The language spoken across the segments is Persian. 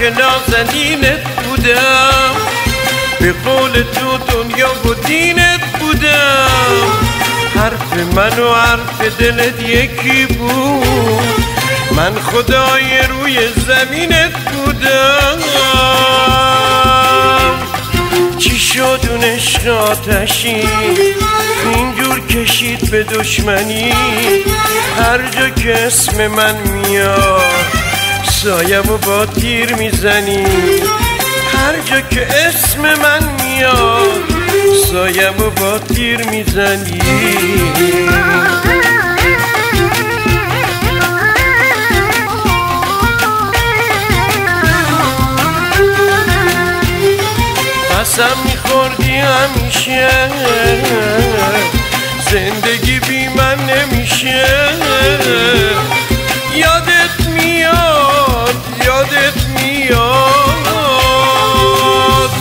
که نازنینت بودم، به قول تو دنیا و دینت بودم. حرف من و حرف دلت یکی بود، من خدای روی زمینت بودم. چی شد اون عشق آتشی اینجور کشید به دشمنی؟ هر جا که اسم من میاد سایم و با تیر میزنی. هر جا که اسم من میاد سایم و با تیر میزنی. قسم میخوردی همیشه زندگی بی من نمیشه. یادت میاد یادت میاد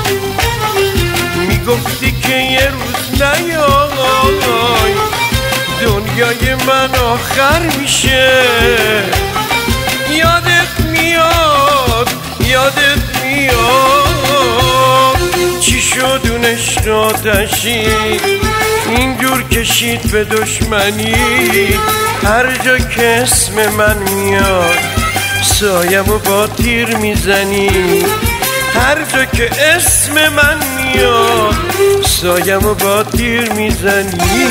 میگفتی که یه روز نیای دنیای من آخر میشه. یادت میاد یادت میاد چی شد اون عشق آتشی اینجور کشید به دشمنی؟ هر جا که اسم من میاد سایم و با تیر میزنی. هر جا که اسم من میاد سایم و با تیر میزنی.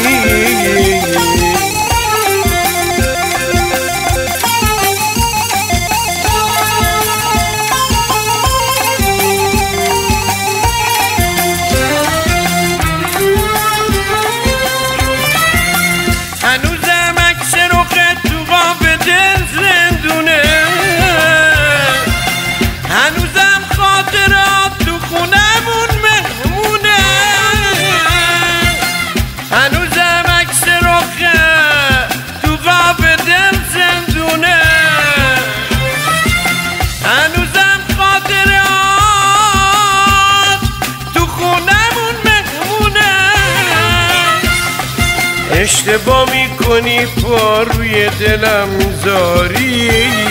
هنوزم عکس رخت تو قاب دل زندونه، هنوزم خاطرات تو خونمون مهمونه. هنوزم عکس رخت تو قاب دل زندونه، هنوزم خاطرات تو خونمون مهمونه. اشتباه میکنی پا روی دلم میذاری،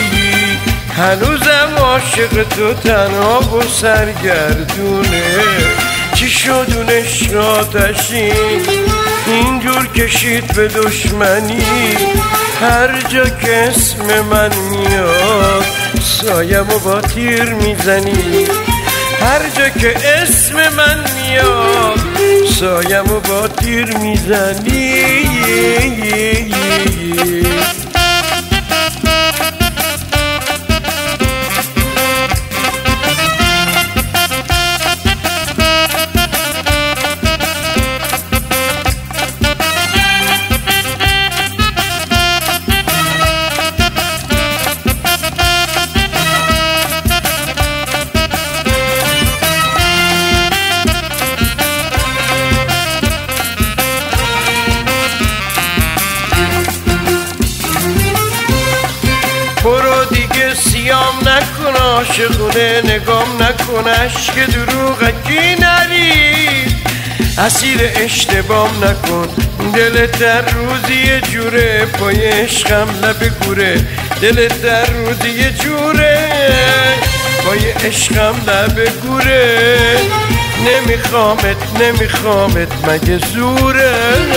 هنوزم عاشق تو تنها و سرگردونه. چی شد اون عشق آتشی اینجور کشید به دشمنی؟ هر جا که اسم من میاد سایم و با تیر میزنی. هر جا که اسم من میاد سایم و با تیر میزنی. برو دیگه سیام نکن عاشقونه نگام نکن، عشق دروغکی نرید اسیر اشتبام نکن. دلت در روزی یه جوره پای عشقم لب گوره. دلت در روزی یه جوره پای عشقم لب گوره. نمیخوامت نمیخوامت مگه زوره؟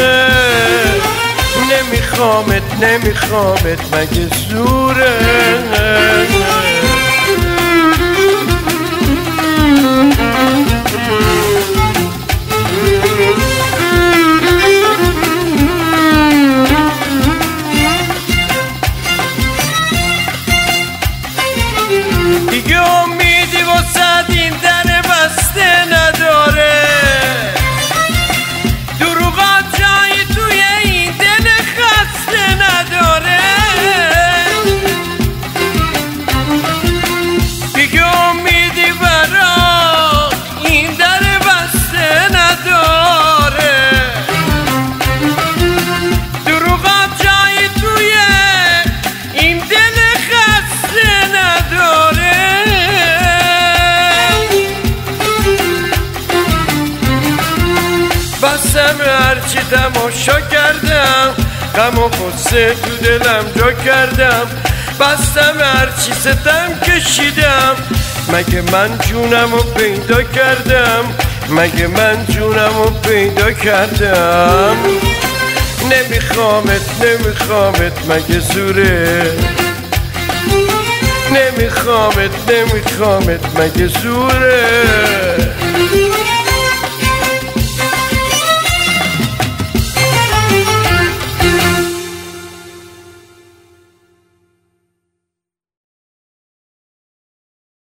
نمیخوامت نمیخوامت مگه زوره؟ دیگه امیدی واسه این در بسته نداره. دروغات جایی توی این دل خسته نداره. دیگه امیدی برا این در بسته نداره. دروغات جایی توی این دل خسته نداره. بسم هرچی تماشا کردم، غم و غصه تو دلم جا کردم. بستم هرچی ستم کشیدم مگه من جونمو پیدا کردم مگه من جونمو پیدا کردم نمیخوامت مگه زوره نمیخوامت مگه زوره